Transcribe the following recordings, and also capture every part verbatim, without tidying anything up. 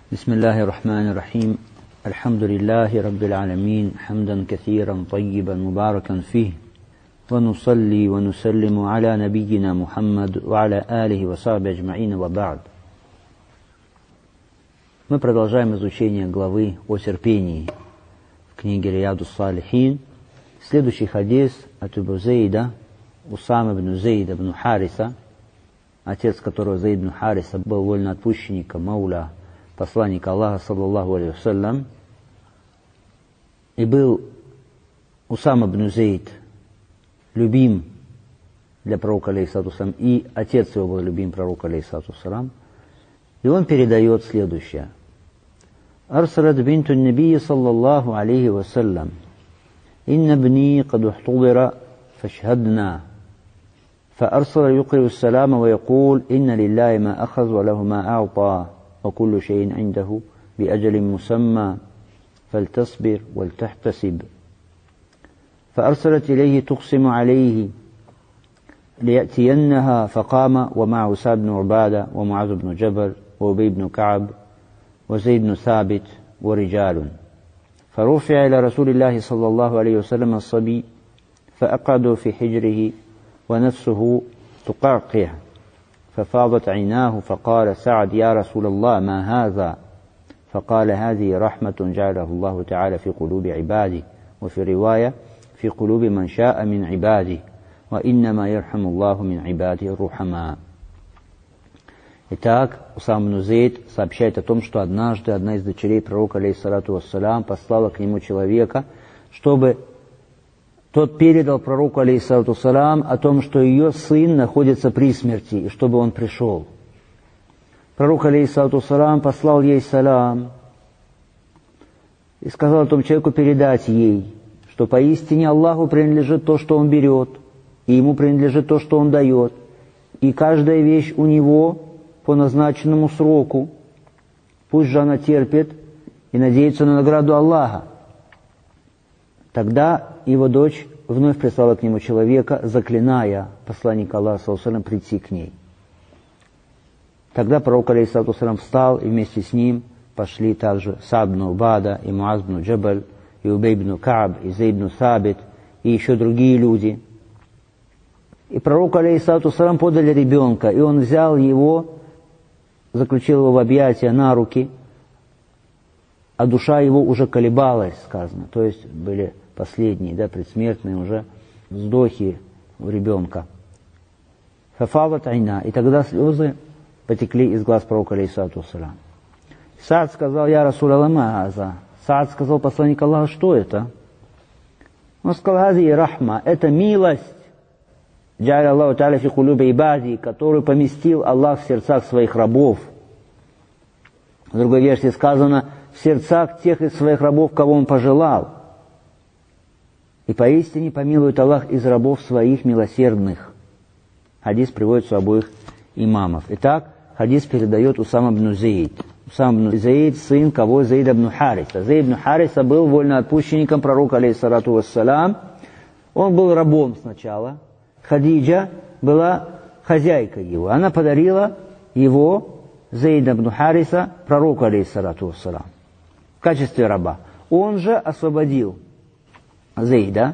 بسم الله الرحمن الرحيم الحمد لله رب العالمين حمدا كثيرا طيبا مباركا فيه ونصلي ونسلم على نبينا محمد وعلى آله وصحبه أجمعين وبعد. Мы продолжаем изучение главы о терпении в книге Рияду ас-Салихин. Следующий хадис от Абу Зейда, Усама ибн Зейда ибн Хариса, отец которого Зейд ибн Хариса был вольноотпущенником, мауля, посланника Аллаха, саллаллаху алейхи вассалям. И был Усама ибн Зейд любим для пророка, алейхиссалату вассалям, и отец его был любим пророка, алейхиссалату вассалям. И он передает следующее. أرسلت بنت النبي صلى الله عليه وسلم إن ابني قد احتضر فاشهدنا فأرسل يقرئ السلام ويقول إن لله ما أخذ وله ما أعطى وكل شيء عنده بأجل مسمى فلتصبر ولتحتسب. فأرسلت إليه تقسم عليه ليأتينها فقام ومعه سعد بن عبادة ومعاذ بن جبل وأبي بن كعب وزيد بن ثابت ورجال. فرفع إلى رسول الله صلى الله عليه وسلم الصبي فأقعدوا في حجره ونفسه تقعقع ففاضت عيناه فقال سعد يا رسول الله ما هذا؟ فقال هذه رحمة جعله الله تعالى في قلوب عباده وفي رواية في قلوب من شاء من عباده وإنما يرحم الله من عباده الرحماء. Итак, Усама ибн Зейд сообщает о том, что однажды одна из дочерей пророка, алейхиссалату вассалям, послала к нему человека, чтобы тот передал пророку, алейхиссалату вассалям, о том, что ее сын находится при смерти, и чтобы он пришел. Пророк, алейхиссалату вассалям, послал ей салам и сказал этому человеку передать ей, что поистине Аллаху принадлежит то, что он берет, и ему принадлежит то, что он дает, и каждая вещь у него по назначенному сроку. Пусть же она терпит и надеется на награду Аллаха. Тогда его дочь вновь прислала к нему человека, заклиная посланника Аллаха, саллаллаху алейхи ва саллям, прийти к ней. Тогда пророк, алейхиссалату вассалям, встал, и вместе с ним пошли также Са'д ибн Убада, и Муаз ибн Джабаль, и Убей ибн Кааб, и Зейд ибн Сабит, и еще другие люди. И пророку, алейхиссалату вассалям, подали ребенка, и он взял его, заключил его в объятия на руки, а душа его уже колебалась, сказано. То есть были последние, да, предсмертные уже вздохи у ребенка. Фафават айна. И тогда слезы потекли из глаз пророка, алейхиссалату вассалям. Саад сказал, я Расуль Аллах, Саад сказал, посланник Аллаха, что это? Он сказал, хази рахма, это милость, джа'аля Аллаху та'аля фи кулуби ибади, которую поместил Аллах в сердцах своих рабов. В другой версии сказано, в сердцах тех из своих рабов, кого Он пожелал. И поистине помилует Аллах из рабов своих милосердных. Хадис приводится у обоих имамов. Итак, хадис передает Усама ибн Зейд. Усама ибн Зейд, сын кого? Зейда ибн Хариса. Зейд ибн Хариса был вольноотпущенником пророка, алейхиссалату вассалям. Он был рабом сначала. Хадиджа была хозяйкой его. Она подарила его, Зейда ибн Хариса, пророку, алейхиссалату вассалям, в качестве раба. Он же освободил Зейда,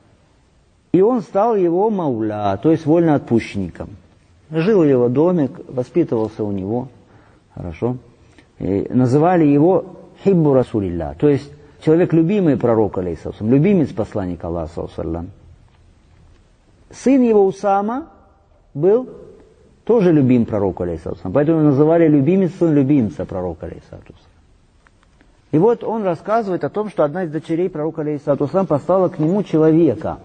и он стал его мауля, то есть вольноотпущенником. Жил в его доме, воспитывался у него, хорошо. И называли его хиббу расулилля, то есть человек любимый пророка, алейхиссалату вассалям, любимец посланника Аллаха, саллаллаху алейхи ва саллям. Сын его Усама был тоже любим пророку, алейхиссалату вассалям, поэтому его называли любимец сын любимца пророка, алейхиссалату вассалям. И вот он рассказывает о том, что одна из дочерей пророка, алейхиссалату вассалям, послала к нему человека.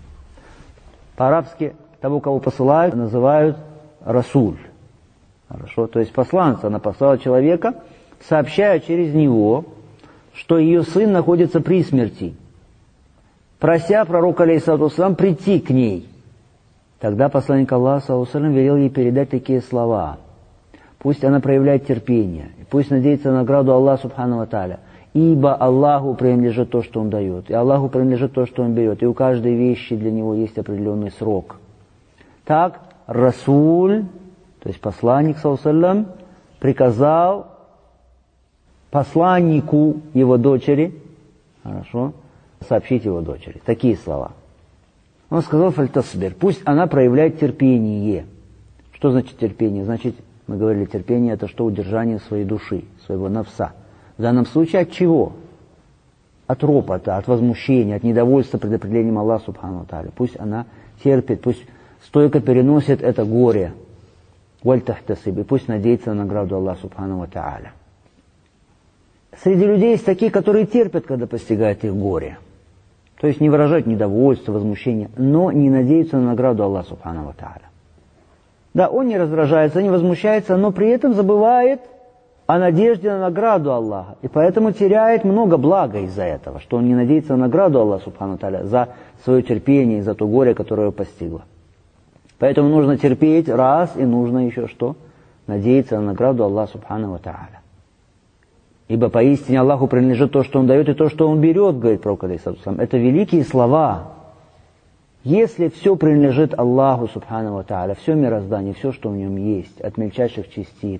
По-арабски того, кого посылают, называют Расуль. Хорошо, то есть посланца. Она послала человека, сообщая через него, что ее сын находится при смерти, прося пророка, алейхиссалату вассалям, прийти к ней. Тогда посланник Аллаха, саллаллаху алейхи ва саллям, велел ей передать такие слова. Пусть она проявляет терпение, пусть надеется на награду Аллаха субхану ва тааля, ибо Аллаху принадлежит то, что Он дает, и Аллаху принадлежит то, что Он берет, и у каждой вещи для Него есть определенный срок. Так, Расуль, то есть посланник, саллаллаху алейхи ва саллям, приказал посланнику его дочери, хорошо, сообщить его дочери. Такие слова. Он сказал: «Фальтасбир», пусть она проявляет терпение. Что значит терпение? Значит, мы говорили, терпение — это что? Удержание своей души, своего нафса. В данном случае от чего? От ропота, от возмущения, от недовольства предопределением Аллаха Субхану ва Тааля. Пусть она терпит, пусть стойко переносит это горе. «Вальтахтасиб», и пусть надеется на награду Аллаха Субхану ва Тааля. Среди людей есть такие, которые терпят, когда постигает их горе. То есть не выражают недовольство, возмущение, но не надеются на награду Аллаха Субхану ва Тааля. Да, он не раздражается, не возмущается, но при этом забывает о надежде на награду Аллаха. И поэтому теряет много блага из-за этого, что он не надеется на награду Аллаха Субхану ва Тааля за свое терпение и за то горе, которое его постигло. Поэтому нужно терпеть раз, и нужно еще что? Надеяться на награду Аллаха Субхану ва Тааля. Ибо поистине Аллаху принадлежит то, что Он дает, и то, что Он берет, говорит пророк алейхиссалату вассалям. Это великие слова. Если все принадлежит Аллаху Субхану ва Тааля, все мироздание, все, что в нем есть, от мельчайших частиц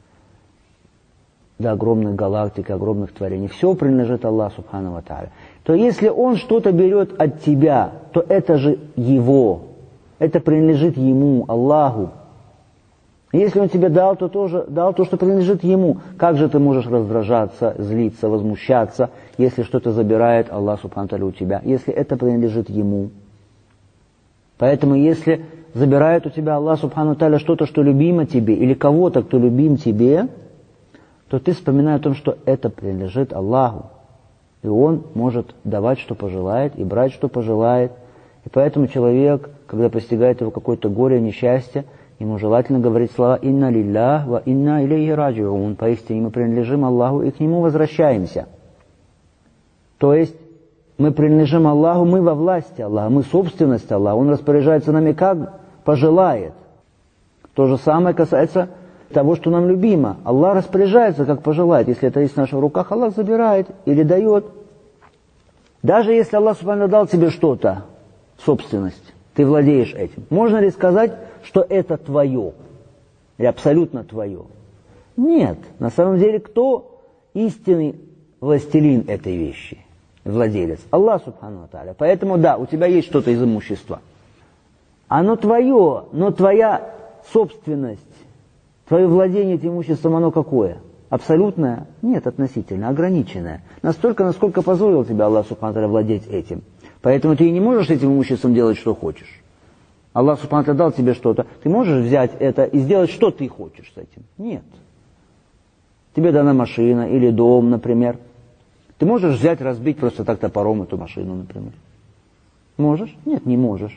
до огромных галактик, огромных творений, все принадлежит Аллаху Субхану ва Тааля, то если Он что-то берет от тебя, то это же Его, это принадлежит Ему, Аллаху. Если Он тебе дал, то тоже дал то, что принадлежит Ему. Как же ты можешь раздражаться, злиться, возмущаться, если что-то забирает Аллах Субхану ва Тааля у тебя, если это принадлежит Ему? Поэтому если забирает у тебя Аллах Субхану ва Тааля что-то, что любимо тебе, или кого-то, кто любим тебе, то ты вспоминай о том, что это принадлежит Аллаху. И Он может давать, что пожелает, и брать, что пожелает. И поэтому человек, когда постигает его какое-то горе, несчастье, ему желательно говорить слова «Инна лиллах ва инна илейхи раджиун». Поистине мы принадлежим Аллаху и к Нему возвращаемся. То есть мы принадлежим Аллаху, мы во власти Аллаха, мы собственность Аллаха. Он распоряжается нами как пожелает. То же самое касается того, что нам любимо. Аллах распоряжается как пожелает. Если это есть в наших руках, Аллах забирает или дает. Даже если Аллах Субхану дал тебе что-то, собственность, ты владеешь этим. Можно ли сказать, что это твое? Или абсолютно твое? Нет. На самом деле, кто истинный властелин этой вещи? Владелец. Аллах Субхану ва Тааля. Поэтому, да, у тебя есть что-то из имущества. Оно твое, но твоя собственность, твое владение этим имуществом, оно какое? Абсолютное? Нет, относительно, ограниченное. Настолько, насколько позволил тебе Аллах Субхану ва Тааля владеть этим. Поэтому ты и не можешь этим имуществом делать, что хочешь. Аллах Субхану ва Тааля дал тебе что-то. Ты можешь взять это и сделать, что ты хочешь с этим? Нет. Тебе дана машина или дом, например. Ты можешь взять, разбить просто так топором эту машину, например? Можешь? Нет, не можешь.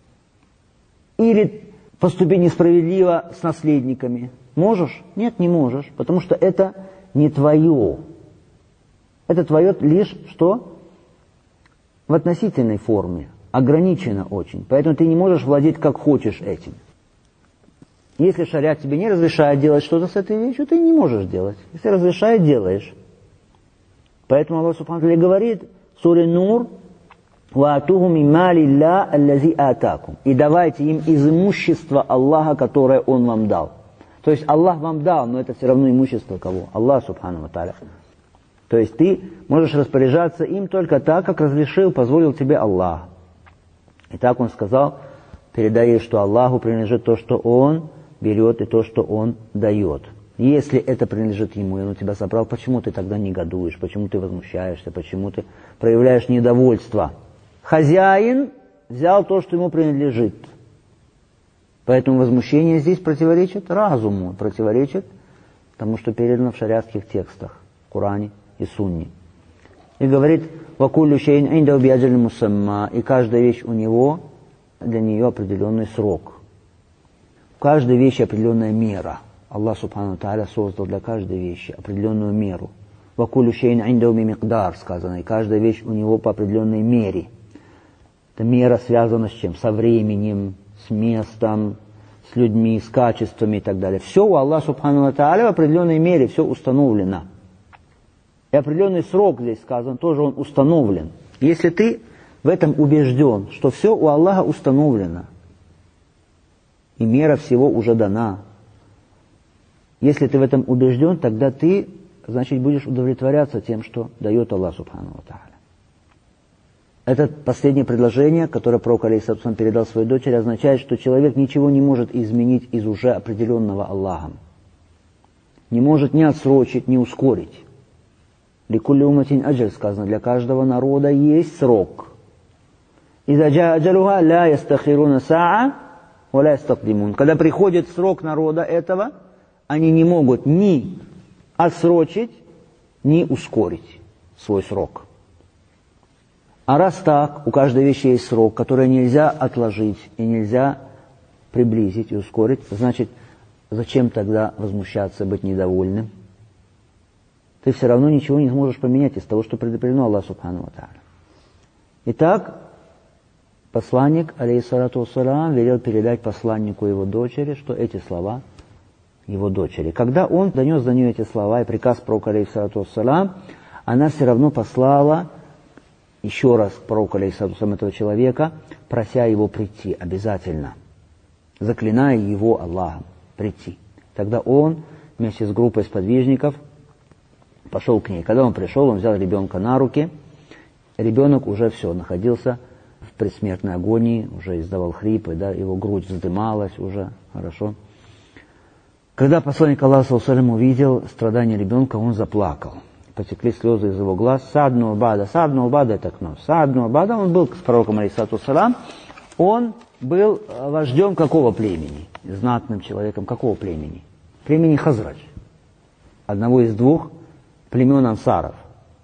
Или поступить несправедливо с наследниками. Можешь? Нет, не можешь. Потому что это не твое. Это твое лишь что? В относительной форме. Ограничено очень. Поэтому ты не можешь владеть как хочешь этим. Если шариат тебе не разрешает делать что-то с этой вещью, ты не можешь делать. Если разрешает, делаешь. Поэтому Аллах Субхану ва Тааля говорит в суре Нур: «Ваатуху мимма лилля аллази атакум». И давайте им из имущества Аллаха, которое Он вам дал. То есть Аллах вам дал, но это все равно имущество кого? Аллах Субхану ва Тааля. То есть ты можешь распоряжаться им только так, как разрешил, позволил тебе Аллах. И так Он сказал: передай ей, что Аллаху принадлежит то, что Он берет, и то, что Он дает. Если это принадлежит Ему, и Он у тебя забрал, почему ты тогда негодуешь, почему ты возмущаешься, почему ты проявляешь недовольство? Хозяин взял то, что ему принадлежит. Поэтому возмущение здесь противоречит разуму, противоречит тому, что передано в шариатских текстах, в Коране и Сунне. И говорит: «Вакуллю шейн индау биаджалин мусамма». И каждая вещь у него, для нее определенный срок. У каждой вещи определенная мера. Аллах Субхану ва Тааля создал для каждой вещи определенную меру. «Вакуллю шейн индау бимикдар» сказано. И каждая вещь у него по определенной мере. Эта мера связана с чем? Со временем, с местом, с людьми, с качествами и так далее. Все у Аллаха Субхану ва Тааля в определенной мере, все установлено. И определенный срок здесь сказан, тоже он установлен. Если ты в этом убежден, что все у Аллаха установлено, и мера всего уже дана, если ты в этом убежден, тогда ты значит, будешь удовлетворяться тем, что дает Аллах Субхану ва Тааля. Это последнее предложение, которое пророк алейхиссалям передал своей дочери, означает, что человек ничего не может изменить из уже определенного Аллахом. Не может ни отсрочить, ни ускорить. Ликулли умматин аджаль сказано, для каждого народа есть срок. Иза джаа аджалуха ла ястахируна саа ва ла ястакдимун. Когда приходит срок народа этого, они не могут ни отсрочить, ни ускорить свой срок. А раз так, у каждой вещи есть срок, который нельзя отложить и нельзя приблизить и ускорить, значит, зачем тогда возмущаться, быть недовольным? Ты все равно ничего не сможешь поменять из того, что предопределено Аллах Субхану ва Тааля. Итак, посланник, алейхиссалату вассалям, велел передать посланнику его дочери, что эти слова его дочери. Когда он донес до нее эти слова и приказ пророка, алейхиссалату вассалям, она все равно послала еще раз к пророку, алейхиссалату вассалям, этого человека, прося его прийти обязательно, заклиная его Аллахом прийти. Тогда он вместе с группой сподвижников пошел к ней. Когда он пришел, он взял ребенка на руки. Ребенок уже все, находился в предсмертной агонии, уже издавал хрипы, да, его грудь вздымалась уже, хорошо. Когда посланник Аллаха саллаллаху алейхи ва саллям увидел страдания ребенка, он заплакал. Потекли слезы из его глаз. Саад бин Убада, Саад бин Убада это окно. Саад бин Убада, он был с пророком, алейхиссалату вассалям, он был вождем какого племени? Знатным человеком какого племени? Племени Хазрадж. Одного из двух племен ансаров.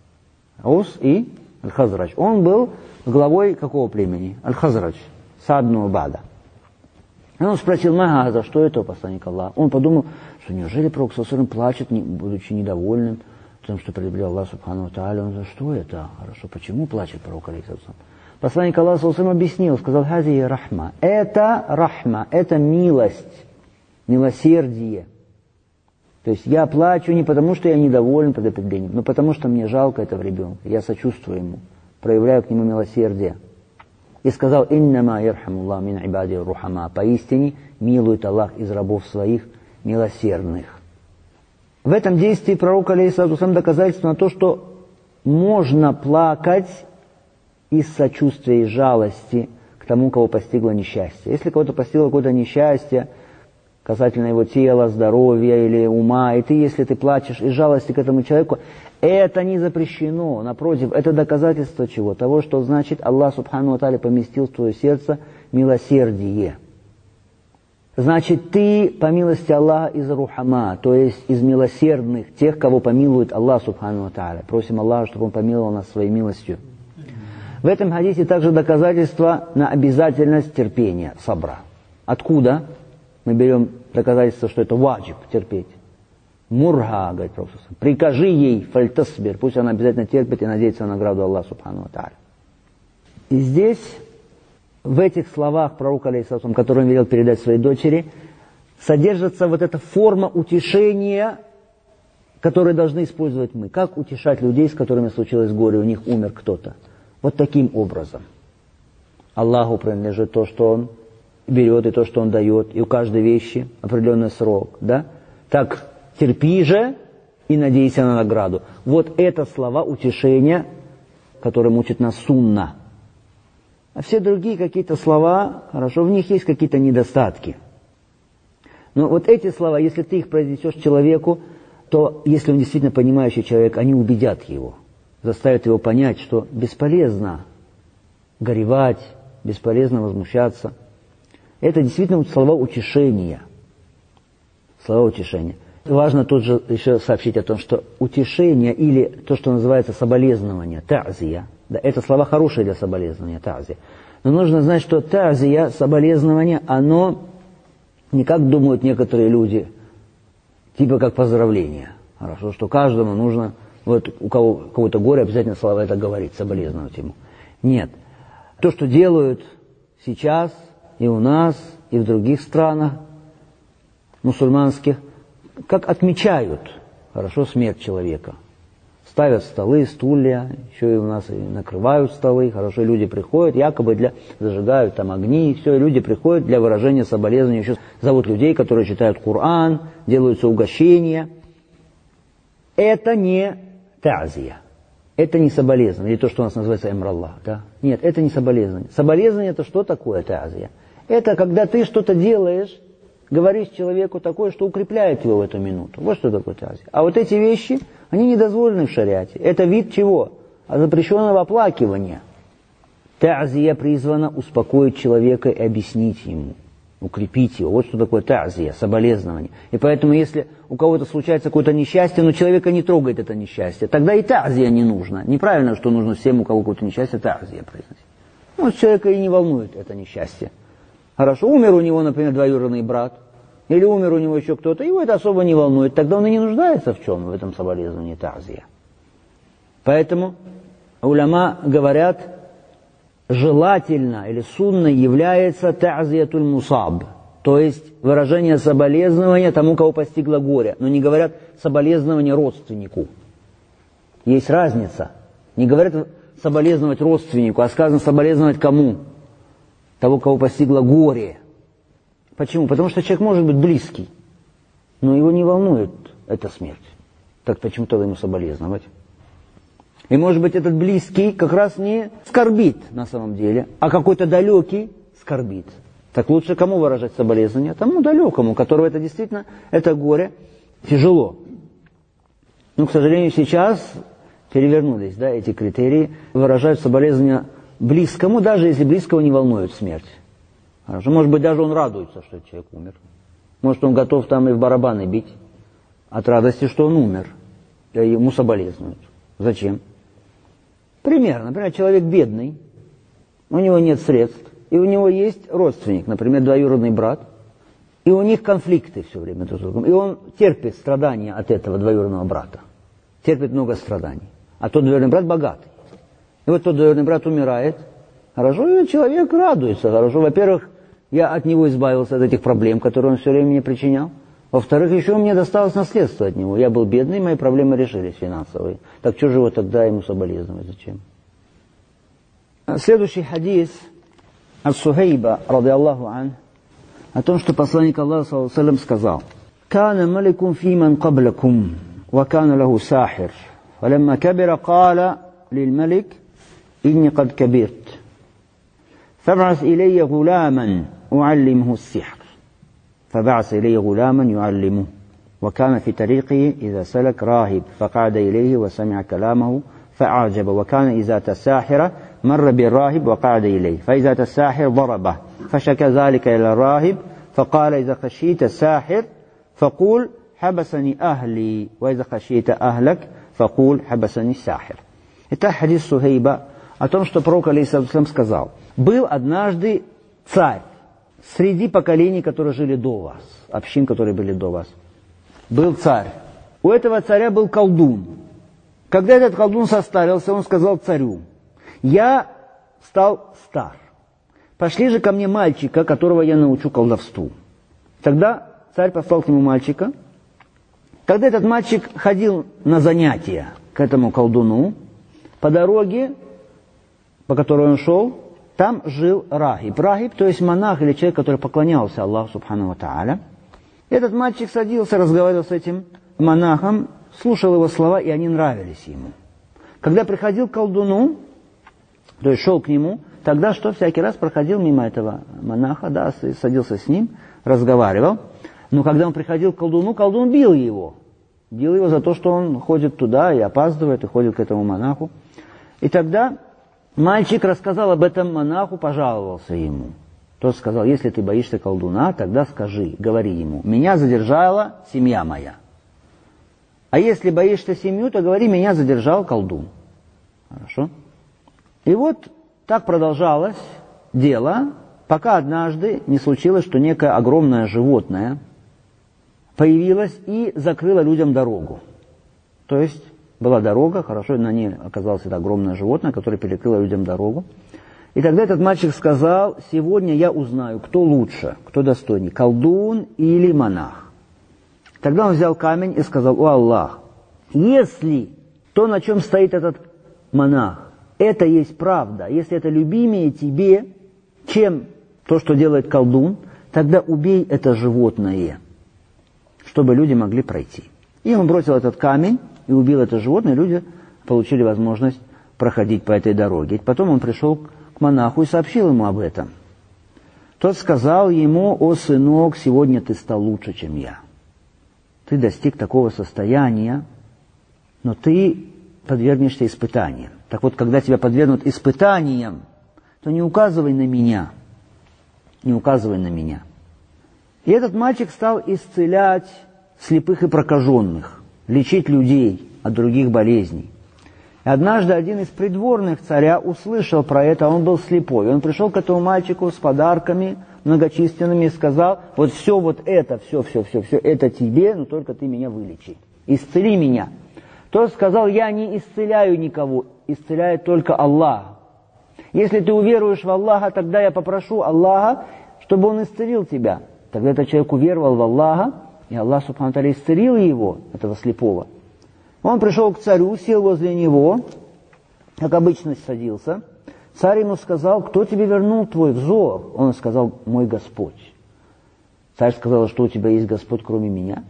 Аус и Аль-Хазрадж. Он был главой какого племени? Аль-Хазрадж. Саад бин Убада. И он спросил: «Мага, за что это, посланник Аллаха?» Он подумал, что неужели пророк саллаллаху алейхи ва саллям плачет, не, будучи недовольным тем, что предопределил Аллах Субхану ва Тааля. Он: за что это? Хорошо, почему плачет пророк, алейхи ва саллям? Посланник Аллаха саллаллаху алейхи ва саллям объяснил, сказал: «Хази рахма». Это рахма, это милость, милосердие. То есть я плачу не потому, что я недоволен предопределением, но потому, что мне жалко этого ребенка. Я сочувствую ему, проявляю к нему милосердие. И сказал: «Иннама ярхамуллах мин ибади рухама». Поистине милует Аллах из рабов своих милосердных. В этом действии пророк, алейхиссалату вассалям, доказательство на то, что можно плакать из сочувствия и жалости к тому, кого постигло несчастье. Если кого-то постигло какое-то несчастье касательно его тела, здоровья или ума, и ты, если ты плачешь из жалости к этому человеку, это не запрещено. Напротив, это доказательство чего? Того, что значит Аллах Субхану ва Тааля поместил в твое сердце милосердие. Значит, ты, по милости Аллаха, из рухама, то есть из милосердных, тех, кого помилует Аллах Субхану ва Тааля. Просим Аллаха, чтобы Он помиловал нас своей милостью. В этом хадисе также доказательство на обязательность терпения, сабра. Откуда мы берем доказательство, что это ваджиб, терпеть? Мурха, говорит пророк, прикажи ей, фальтасбир, пусть она обязательно терпит и надеется на награду Аллаха Субхану ва Тааля. И здесь, в этих словах пророка, алейхиссалату, которые он велел передать своей дочери, содержится вот эта форма утешения, которую должны использовать мы. Как утешать людей, с которыми случилось горе, у них умер кто-то? Вот таким образом. Аллаху принадлежит то, что Он берет, и то, что Он дает, и у каждой вещи определенный срок. Да? Так, терпи же и надейся на награду. Вот это слова утешения, которые учит нас сунна. А все другие какие-то слова, хорошо, в них есть какие-то недостатки. Но вот эти слова, если ты их произнесешь человеку, то, если он действительно понимающий человек, они убедят его, заставят его понять, что бесполезно горевать, бесполезно возмущаться. Это действительно слова утешения. Слова утешения. Важно тут же еще сообщить о том, что утешение или то, что называется соболезнование, та'зия, да, это слова хорошие для соболезнования, та'зия. Но нужно знать, что та'зия, соболезнование, оно не как думают некоторые люди, типа как поздравление. Хорошо, что каждому нужно, вот у кого кого-то горе, обязательно слова это говорить, соболезновать ему. Нет. То, что делают сейчас и у нас, и в других странах мусульманских, как отмечают, хорошо, смерть человека. Ставят столы, стулья, еще и у нас и накрывают столы, хорошо, люди приходят, якобы для, зажигают там огни, и все, и люди приходят для выражения соболезнования, еще зовут людей, которые читают Коран, делаются угощения. это не та'зия, это не соболезнование, или то, что у нас называется эмраллах. Да? Нет, это не соболезнование. Соболезнование – это что такое та'зия? Это когда ты что-то делаешь, говоришь человеку такое, что укрепляет его в эту минуту. Вот что такое та'зия. А вот эти вещи, они не дозволены в шариате. Это вид чего? Запрещенного оплакивания. Та'зия призвана успокоить человека и объяснить ему, укрепить его. Вот что такое та'зия, соболезнование. И поэтому, если у кого-то случается какое-то несчастье, но человека не трогает это несчастье, тогда и та'зия не нужно. Неправильно, что нужно всем, у кого какое-то несчастье, та'зия произносить. Ну, человека и не волнует это несчастье. Хорошо, умер у него, например, двоюродный брат, или умер у него еще кто-то, его это особо не волнует, тогда он и не нуждается в чем, в этом соболезновании та'зия. Поэтому уляма говорят, желательно или сунно является та'зиятуль мусаб, то есть выражение соболезнования тому, кого постигло горе, но не говорят соболезнование родственнику. Есть разница. Не говорят соболезновать родственнику, а сказано соболезновать кому? Того, кого постигло горе. Почему? Потому что человек может быть близкий, но его не волнует эта смерть. Так почему тогда ему соболезновать? И может быть этот близкий как раз не скорбит на самом деле, а какой-то далекий скорбит. Так лучше кому выражать соболезнования? Тому далекому, у которого это действительно, это горе тяжело. Но, к сожалению, сейчас перевернулись, да, эти критерии, выражают соболезнования близкому, даже если близкого не волнует смерть. Хорошо. Может быть, даже он радуется, что человек умер. Может, он готов там и в барабаны бить от радости, что он умер. И ему соболезнуют. Зачем? Пример. Например, человек бедный, у него нет средств, и у него есть родственник, например, двоюродный брат, и у них конфликты все время друг с другом. И он терпит страдания от этого двоюродного брата. Терпит много страданий. А тот двоюродный брат богатый. И вот тот двоюродный брат умирает, хорошо, и человек радуется, хорошо. Во-первых, я от него избавился от этих проблем, которые он все время мне причинял. Во-вторых, еще мне досталось наследство от него. Я был бедный, мои проблемы решились финансовые. Так что же его тогда ему соболезновать? Зачем? Следующий хадис от Сухейба, ради Аллаху ан, о том, что посланник Аллаха, саллаллаху алейхи ва саллям, сказал: «Кана маликум фиман каблакум, ва кана лаху сахир, фалямма кабира кала лил малик, инни кад кабирт, фаб'ас илейя гуламан уаллимху ссихр». فبعث إليه غلاما يعلمه وكان في طريقه إذا سلك راهب فقعد إليه وسمع كلامه فأعجب وكان إذا أتى الساحر مر بالراهب وقعد إليه فإذا أتى الساحر ضربه فشكى ذلك إلى الراهب فقال إذا خشيت الساحر فقول حبسني أهلي وإذا خشيت أهلك فقول حبسني الساحر. Это хадис Сухейба о том, что пророк алейхиссалату вассалям сказал: был однажды царь среди поколений, которые жили до вас, общин, которые были до вас. Был царь. У этого царя был колдун. Когда этот колдун состарился, он сказал царю: я стал стар. Пошли же ко мне мальчика, которого я научу колдовству. Тогда царь послал к нему мальчика. Когда этот мальчик ходил на занятия к этому колдуну, по дороге, по которой он шел, там жил рахиб. Рахиб, то есть монах или человек, который поклонялся Аллаху субхану ва тааля. Этот мальчик садился, разговаривал с этим монахом, слушал его слова, и они нравились ему. Когда приходил к колдуну, то есть шел к нему, тогда что, всякий раз проходил мимо этого монаха, да, садился с ним, разговаривал. Но когда он приходил к колдуну, колдун бил его. Бил его за то, что он ходит туда и опаздывает, и ходит к этому монаху. И тогда мальчик рассказал об этом монаху, пожаловался ему. Тот сказал: если ты боишься колдуна, тогда скажи, говори ему: меня задержала семья моя. А если боишься семью, то говори: меня задержал колдун. Хорошо? И вот так продолжалось дело, пока однажды не случилось, что некое огромное животное появилось и закрыло людям дорогу. То есть была дорога, хорошо, на ней оказалось это огромное животное, которое перекрыло людям дорогу. И тогда этот мальчик сказал: сегодня я узнаю, кто лучше, кто достойнее, колдун или монах. Тогда он взял камень и сказал: о Аллах, если то, на чем стоит этот монах, это есть правда, если это любимее тебе, чем то, что делает колдун, тогда убей это животное, чтобы люди могли пройти. И он бросил этот камень и убил это животное, люди получили возможность проходить по этой дороге. Потом он пришел к монаху и сообщил ему об этом. Тот сказал ему: «О, сынок, сегодня ты стал лучше, чем я. Ты достиг такого состояния, но ты подвергнешься испытаниям. Так вот, когда тебя подвергнут испытаниям, то не указывай на меня, не указывай на меня». И этот мальчик стал исцелять слепых и прокаженных, лечить людей от других болезней. И однажды один из придворных царя услышал про это, а он был слепой. Он пришел к этому мальчику с подарками многочисленными и сказал: вот все вот это, все, все, все, все, это тебе, но только ты меня вылечи, исцели меня. Тот сказал: я не исцеляю никого, исцеляет только Аллах. Если ты уверуешь в Аллаха, тогда я попрошу Аллаха, чтобы он исцелил тебя. Тогда этот человек уверовал в Аллаха, и Аллах субхану ва тааля исцелил его, этого слепого. Он пришел к царю, сел возле него, как обычно садился. Царь ему сказал: кто тебе вернул твой взор? Он сказал: мой Господь. Царь сказал: что у тебя есть Господь, кроме меня?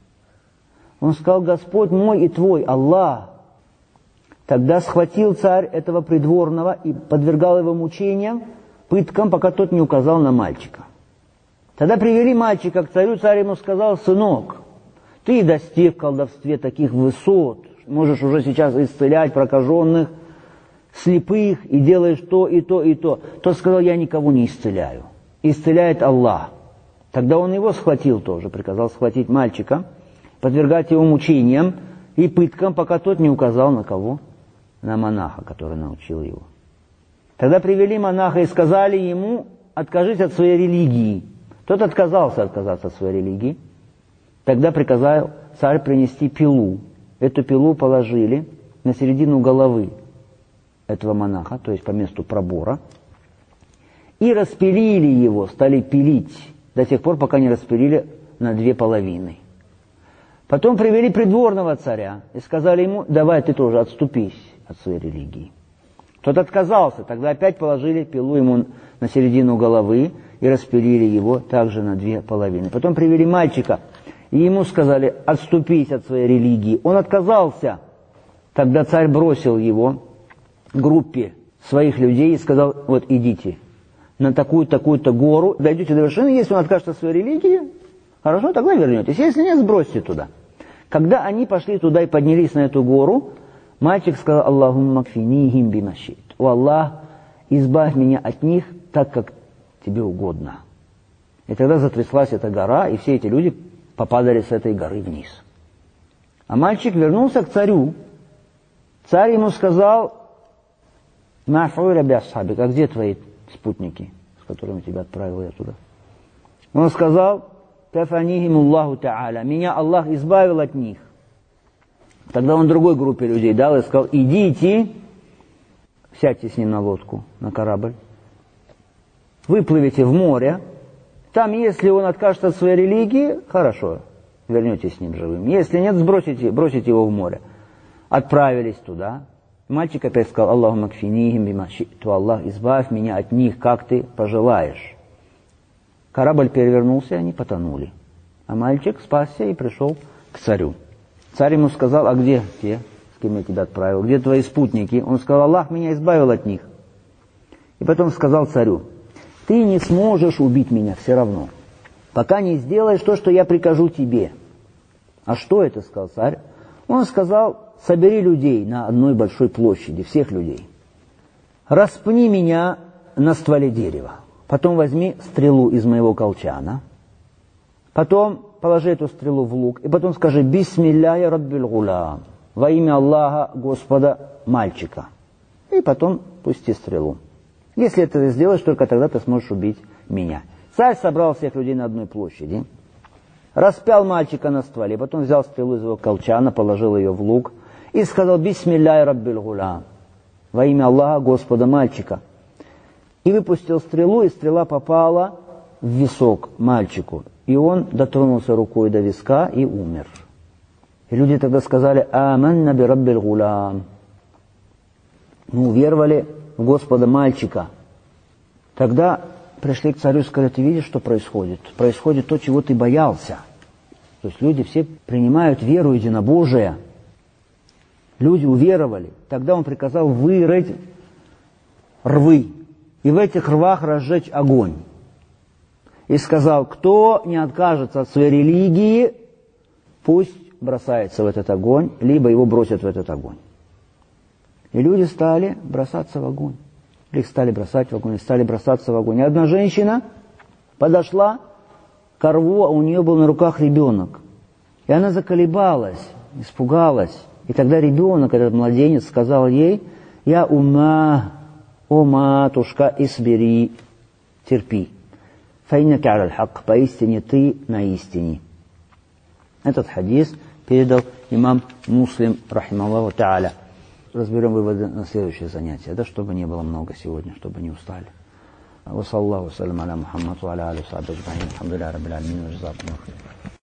Он сказал: Господь мой и твой, Аллах. Тогда схватил царь этого придворного и подвергал его мучениям, пыткам, пока тот не указал на мальчика. Тогда привели мальчика к царю, царь ему сказал: сынок, ты достиг в колдовстве таких высот, можешь уже сейчас исцелять прокаженных, слепых, и делаешь то, и то, и то. Тот сказал: я никого не исцеляю, исцеляет Аллах. Тогда он его схватил тоже, приказал схватить мальчика, подвергать его мучениям и пыткам, пока тот не указал на кого? На монаха, который научил его. Тогда привели монаха и сказали ему: откажись от своей религии. Тот отказался отказаться от своей религии. Тогда приказал царь принести пилу. Эту пилу положили на середину головы этого монаха, то есть по месту пробора, и распилили его, стали пилить до тех пор, пока не распилили на две половины. Потом привели придворного царя и сказали ему: давай ты тоже отступись от своей религии. Тот отказался, тогда опять положили пилу ему на середину головы и распилили его также на две половины. Потом привели мальчика, и ему сказали: отступись от своей религии. Он отказался. Тогда царь бросил его группе своих людей и сказал: вот идите на такую-такую-то гору, дойдете до вершины, если он откажется от своей религии, хорошо, тогда вернетесь, если нет, сбросьте туда. Когда они пошли туда и поднялись на эту гору, мальчик сказал: Аллахумма кфинихим бимашит. О Аллах, избавь меня от них так, как тебе угодно. И тогда затряслась эта гора, и все эти люди попадали с этой горы вниз. А мальчик вернулся к царю. Царь ему сказал: «Ма'фуля би асхабик, а где твои спутники, с которыми тебя отправил я туда?» Он сказал: «Кафанихим Аллаху та'аля, меня Аллах избавил от них». Тогда он другой группе людей дал и сказал: идите, сядьте с ним на лодку, на корабль, выплывите в море, там, если он откажется от своей религии, хорошо, вернетесь с ним живым. Если нет, сбросите, бросите его в море. Отправились туда. Мальчик опять сказал: Аллахумма кфинихим бима ши'ту, Аллах, избавь меня от них, как ты пожелаешь. Корабль перевернулся, и они потонули. А мальчик спасся и пришел к царю. Царь ему сказал: а где те, с кем я тебя отправил? Где твои спутники? Он сказал: Аллах меня избавил от них. И потом сказал царю: ты не сможешь убить меня все равно, пока не сделаешь то, что я прикажу тебе. А что это, сказал царь? Он сказал: собери людей на одной большой площади, всех людей. Распни меня на стволе дерева. Потом возьми стрелу из моего колчана. Потом положи эту стрелу в лук. И потом скажи: бисмилляхи раббил гулям, во имя Аллаха, Господа мальчика. И потом пусти стрелу. Если это сделаешь, только тогда ты сможешь убить меня. Царь собрал всех людей на одной площади, распял мальчика на стволе, потом взял стрелу из его колчана, положил ее в лук и сказал: бисмилляхи раббил гулям, во имя Аллаха, Господа мальчика. И выпустил стрелу, и стрела попала в висок мальчику. И он дотронулся рукой до виска и умер. И люди тогда сказали: аманна би раббил гулям. Мы уверовали в Господа мальчика. Тогда пришли к царю и сказали: ты видишь, что происходит? Происходит то, чего ты боялся. То есть люди все принимают веру единобожия. Люди уверовали. Тогда он приказал вырыть рвы и в этих рвах разжечь огонь. И сказал, кто не откажется от своей религии, пусть бросается в этот огонь, либо его бросят в этот огонь. И люди стали бросаться в огонь. Их стали бросать в огонь, и стали бросаться в огонь. И одна женщина подошла к рву, а у нее был на руках ребенок. И она заколебалась, испугалась. И тогда ребенок, этот младенец, сказал ей, «Я ума, о матушка, исбери, терпи. Фаиннака аля аль-хак, поистине ты на истине». Этот хадис передал имам Муслим, рахималлаху та'аля. Разберем выводы на следующее занятие, да, чтобы не было много сегодня, чтобы не устали. Ва саллаллаху салям аля Мухаммад ва аля алихи ва сахбихи аджмаин. Алхамдулиллахи раббил аламин ва джазакумуллаху хайран.